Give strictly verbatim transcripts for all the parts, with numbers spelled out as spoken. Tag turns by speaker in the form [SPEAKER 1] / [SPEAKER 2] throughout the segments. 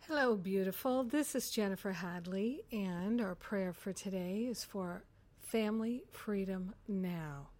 [SPEAKER 1] Hello, beautiful. This is Jennifer Hadley, and our prayer for today is for family freedom now.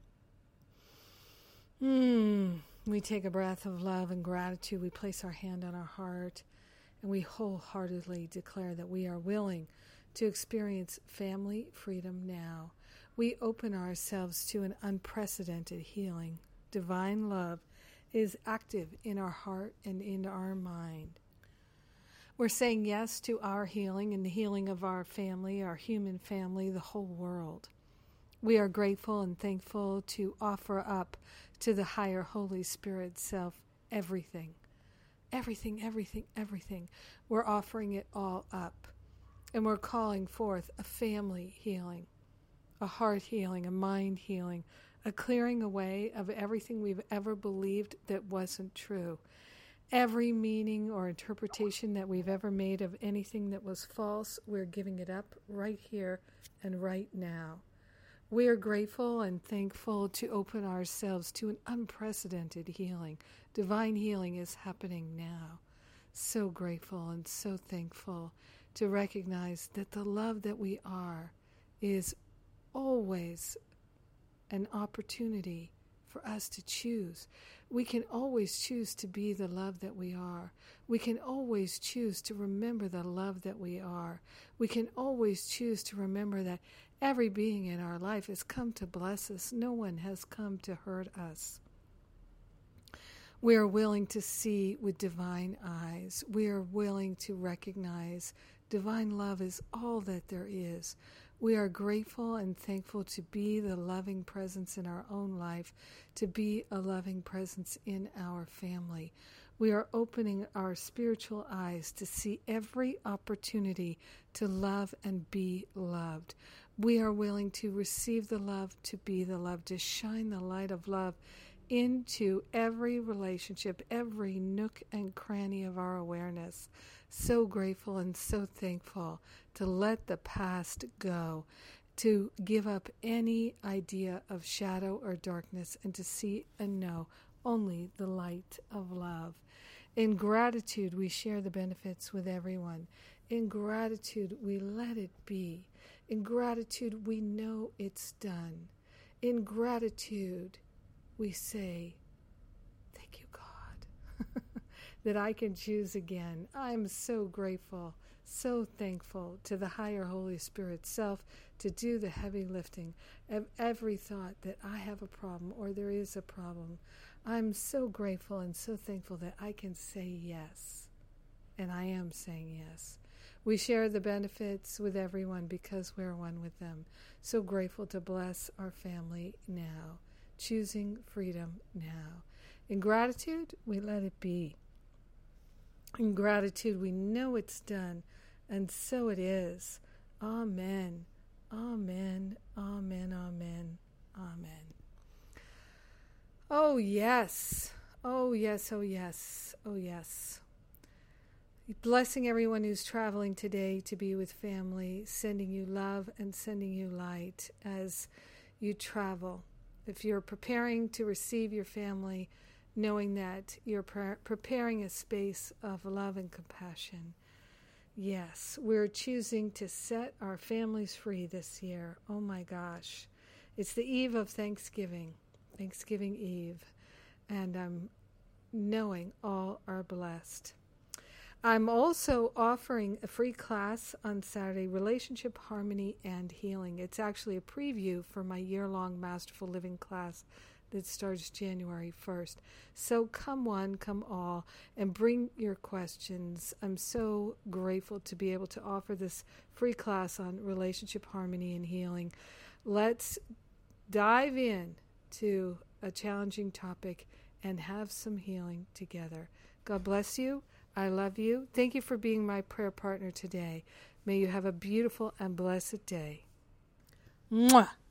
[SPEAKER 1] Hmm. We take a breath of love and gratitude. We place our hand on our heart, and we wholeheartedly declare that we are willing to experience family freedom now. We open ourselves to an unprecedented healing. Divine love is active in our heart and in our mind. We're saying yes to our healing and the healing of our family, our human family, the whole world. We are grateful and thankful to offer up to the higher Holy Spirit self everything. Everything, everything, everything. We're offering it all up. And we're calling forth a family healing, a heart healing, a mind healing, a clearing away of everything we've ever believed that wasn't true. Every meaning or interpretation that we've ever made of anything that was false, we're giving it up right here and right now. We are grateful and thankful to open ourselves to an unprecedented healing. Divine healing is happening now. So grateful and so thankful to recognize that the love that we are is always an opportunity for us to choose. We can always choose to be the love that we are. We can always choose to remember the love that we are. We can always choose to remember that every being in our life has come to bless us. No one has come to hurt us. We are willing to see with divine eyes. We are willing to recognize divine love is all that there is. We are grateful and thankful to be the loving presence in our own life, to be a loving presence in our family. We are opening our spiritual eyes to see every opportunity to love and be loved. We are willing to receive the love, to be the love, to shine the light of love into every relationship, every nook and cranny of our awareness. So grateful and so thankful to let the past go, to give up any idea of shadow or darkness, and to see and know only the light of love. In gratitude, we share the benefits with everyone. In gratitude, we let it be. In gratitude, we know it's done. In gratitude, we say, thank you, God, that I can choose again. I'm so grateful, so thankful to the higher Holy Spirit self to do the heavy lifting of every thought that I have a problem or there is a problem. I'm so grateful and so thankful that I can say yes, and I am saying yes. We share the benefits with everyone because we're one with them. So grateful to bless our family now. Choosing freedom now. In gratitude, we let it be. In gratitude, we know it's done, and so it is. Amen. Amen. Amen. Amen. Amen. Oh, yes. Oh, yes. Oh, yes. Oh, yes. Blessing everyone who's traveling today to be with family, sending you love and sending you light as you travel. If you're preparing to receive your family, knowing that you're pre- preparing a space of love and compassion. Yes, we're choosing to set our families free this year. Oh my gosh. It's the eve of Thanksgiving, Thanksgiving Eve, and I'm knowing all are blessed. I'm also offering a free class on Saturday, Relationship Harmony and Healing. It's actually a preview for my year-long Masterful Living class that starts January first. So come one, come all, and bring your questions. I'm so grateful to be able to offer this free class on Relationship Harmony and Healing. Let's dive in to a challenging topic and have some healing together. God bless you. I love you. Thank you for being my prayer partner today. May you have a beautiful and blessed day. Mwah!